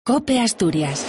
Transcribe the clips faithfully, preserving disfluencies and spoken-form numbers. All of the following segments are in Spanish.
COPE Asturias.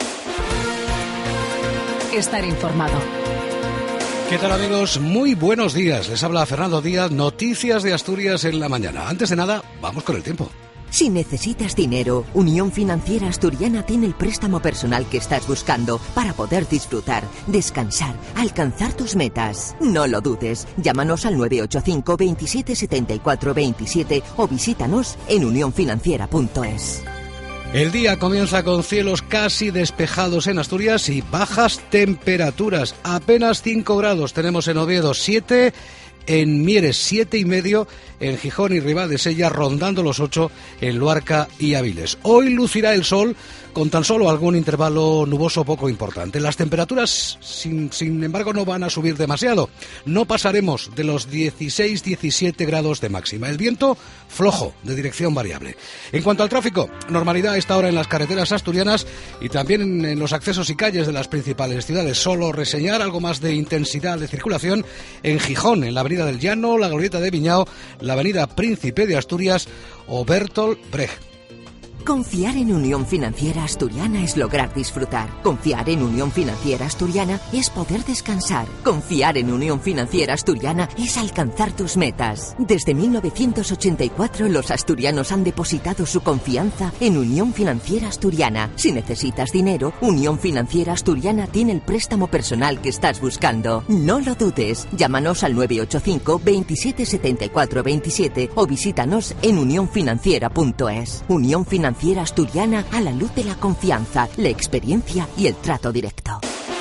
Estar informado. ¿Qué tal, amigos? Muy buenos días. Les habla Fernando Díaz, Noticias de Asturias en la mañana. Antes de nada, vamos con el tiempo. Si necesitas dinero, Unión Financiera Asturiana tiene el préstamo personal que estás buscando para poder disfrutar, descansar, alcanzar tus metas. No lo dudes. Llámanos al nueve ocho cinco, veintisiete, setenta y cuatro, veintisiete o visítanos en unión financiera punto es. El día comienza con cielos casi despejados en Asturias y bajas temperaturas. Apenas cinco grados tenemos en Oviedo, siete en Mieres, siete y medio en Gijón y Ribadesella, rondando los ocho en Luarca y Avilés. Hoy lucirá el sol con tan solo algún intervalo nuboso poco importante. Las temperaturas, sin, sin embargo, no van a subir demasiado. No pasaremos de los dieciséis diecisiete grados de máxima. El viento flojo, de dirección variable. En cuanto al tráfico, normalidad a esta hora en las carreteras asturianas y también en, en los accesos y calles de las principales ciudades. Solo reseñar algo más de intensidad de circulación en Gijón, en la Avenida del Llano, la Glorieta de Viñao, la Avenida Príncipe de Asturias o Bertolt Brecht. Confiar en Unión Financiera Asturiana es lograr disfrutar. Confiar en Unión Financiera Asturiana es poder descansar. Confiar en Unión Financiera Asturiana es alcanzar tus metas. Desde mil novecientos ochenta y cuatro los asturianos han depositado su confianza en Unión Financiera Asturiana. Si necesitas dinero, Unión Financiera Asturiana tiene el préstamo personal que estás buscando. No lo dudes. Llámanos al nueve ocho cinco, veintisiete, setenta y cuatro, veintisiete o visítanos en unión financiera punto es. Unión Financiera Financiera Asturiana, a la luz de la confianza, la experiencia y el trato directo.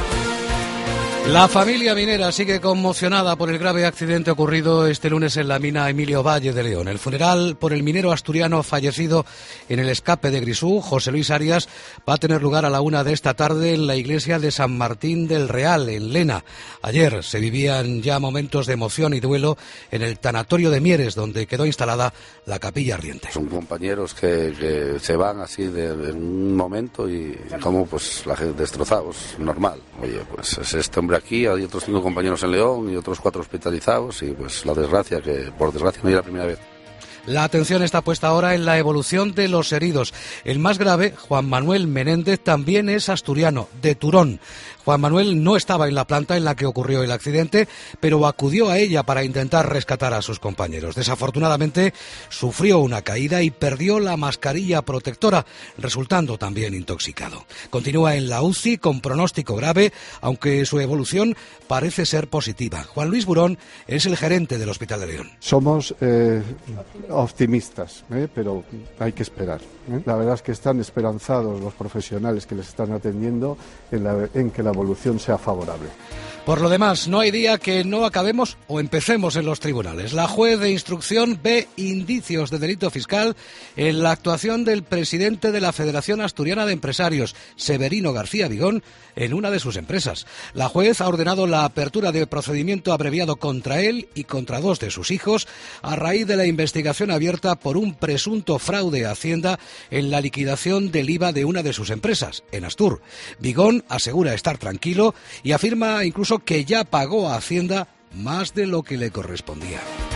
La familia minera sigue conmocionada por el grave accidente ocurrido este lunes en la mina Emilio Valle de León. El funeral por el minero asturiano fallecido en el escape de Grisú, José Luis Arias, va a tener lugar a la una de esta tarde en la iglesia de San Martín del Real, en Lena. Ayer se vivían ya momentos de emoción y duelo en el tanatorio de Mieres, donde quedó instalada la capilla ardiente. Son compañeros que, que se van así de, de un momento y como pues la gente destrozados, normal. Oye, pues es este hombre aquí, hay otros cinco compañeros en León y otros cuatro hospitalizados y pues la desgracia, que por desgracia no es la primera vez. La atención está puesta ahora en la evolución de los heridos. El más grave, Juan Manuel Menéndez, también es asturiano, de Turón. Juan Manuel no estaba en la planta en la que ocurrió el accidente, pero acudió a ella para intentar rescatar a sus compañeros. Desafortunadamente, sufrió una caída y perdió la mascarilla protectora, resultando también intoxicado. Continúa en la U C I con pronóstico grave, aunque su evolución parece ser positiva. Juan Luis Burón es el gerente del Hospital de León. Somos eh, optimistas, eh, pero hay que esperar. ¿eh? La verdad es que están esperanzados los profesionales que les están atendiendo en, la, en que la evolución sea favorable. Por lo demás, no hay día que no acabemos o empecemos en los tribunales. La juez de instrucción ve indicios de delito fiscal en la actuación del presidente de la Federación Asturiana de Empresarios, Severino García Vigón, en una de sus empresas. La juez ha ordenado la apertura de procedimiento abreviado contra él y contra dos de sus hijos a raíz de la investigación abierta por un presunto fraude a Hacienda en la liquidación del I V A de una de sus empresas, en Astur. Vigón asegura estar tranquilo y afirma incluso que ya pagó a Hacienda más de lo que le correspondía.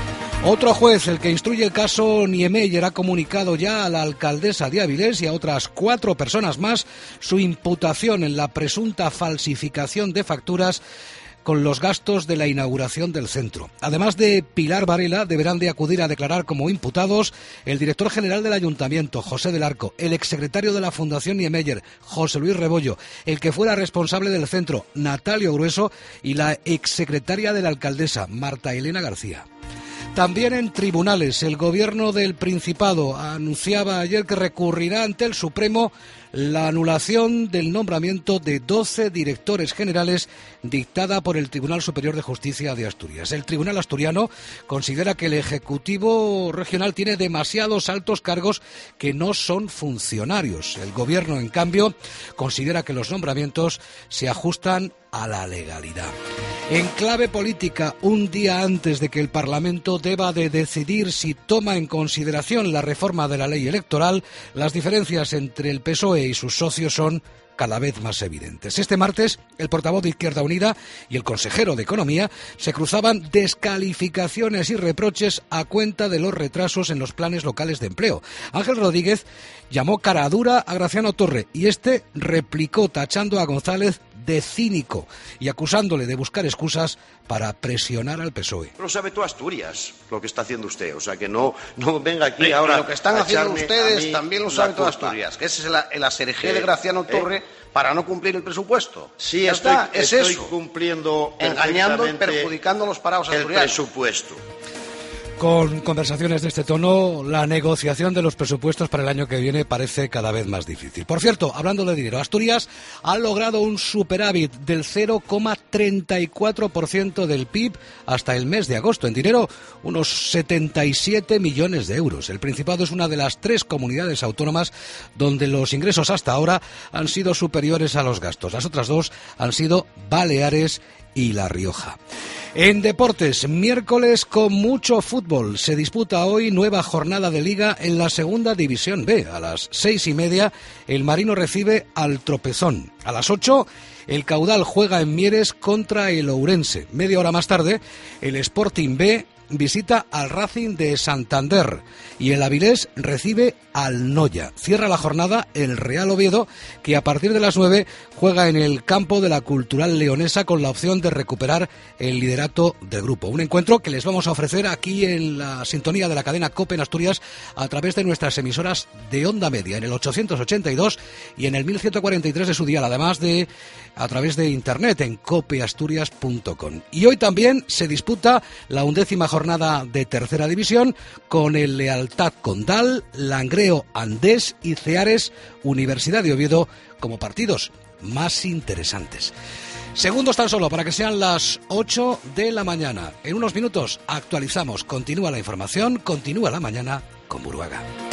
Otro juez, el que instruye el caso Niemeyer, ha comunicado ya a la alcaldesa de Avilés y a otras cuatro personas más su imputación en la presunta falsificación de facturas con los gastos de la inauguración del centro. Además de Pilar Varela, deberán de acudir a declarar como imputados el director general del Ayuntamiento, José del Arco, el exsecretario de la Fundación Niemeyer, José Luis Rebollo, el que fuera responsable del centro, Natalio Grueso, y la exsecretaria de la alcaldesa, Marta Elena García. También en tribunales, el gobierno del Principado anunciaba ayer que recurrirá ante el Supremo la anulación del nombramiento de doce directores generales dictada por el Tribunal Superior de Justicia de Asturias. El Tribunal Asturiano considera que el Ejecutivo Regional tiene demasiados altos cargos que no son funcionarios. El Gobierno, en cambio, considera que los nombramientos se ajustan a la legalidad. En clave política, un día antes de que el Parlamento deba de decidir si toma en consideración la reforma de la ley electoral, las diferencias entre el P S O E y sus socios son cada vez más evidentes. Este martes, el portavoz de Izquierda Unida y el consejero de Economía se cruzaban descalificaciones y reproches a cuenta de los retrasos en los planes locales de empleo. Ángel Rodríguez llamó cara dura a Graciano Torre y este replicó tachando a González de cínico y acusándole de buscar excusas para presionar al P S O E. Lo sabe toda Asturias lo que está haciendo usted, o sea que no, no venga aquí ahora. Y lo que están haciendo ustedes también lo sabe toda Asturias, que ese es el, el aserejé de Graciano Torre eh, para no cumplir el presupuesto. Sí, ya estoy, está, es estoy eso. cumpliendo engañando y perjudicando a los parados asturianos. El presupuesto. Con conversaciones de este tono, la negociación de los presupuestos para el año que viene parece cada vez más difícil. Por cierto, hablando de dinero, Asturias ha logrado un superávit del cero coma treinta y cuatro por ciento del P I B hasta el mes de agosto. En dinero, unos setenta y siete millones de euros. El Principado es una de las tres comunidades autónomas donde los ingresos hasta ahora han sido superiores a los gastos. Las otras dos han sido Baleares y La Rioja. En deportes, miércoles con mucho fútbol. Se disputa hoy nueva jornada de Liga en la Segunda División B. A las seis y media, el Marino recibe al Tropezón. A las ocho, el Caudal juega en Mieres contra el Ourense. Media hora más tarde, el Sporting B visita al Racing de Santander y el Avilés recibe al Noya. Cierra la jornada el Real Oviedo, que a partir de las nueve juega en el campo de la Cultural Leonesa con la opción de recuperar el liderato del grupo. Un encuentro que les vamos a ofrecer aquí en la sintonía de la cadena COPE en Asturias a través de nuestras emisoras de onda media en el ochocientos ochenta y dos y en el mil ciento cuarenta y tres de su dial, además de a través de internet en copeasturias punto com. Y hoy también se disputa la undécima jornada de Tercera División con el Lealtad Condal, Langreo Andés y Ceares Universidad de Oviedo como partidos más interesantes. Segundos tan solo para que sean las ocho de la mañana. En unos minutos actualizamos. Continúa la información, continúa la mañana con Buruaga.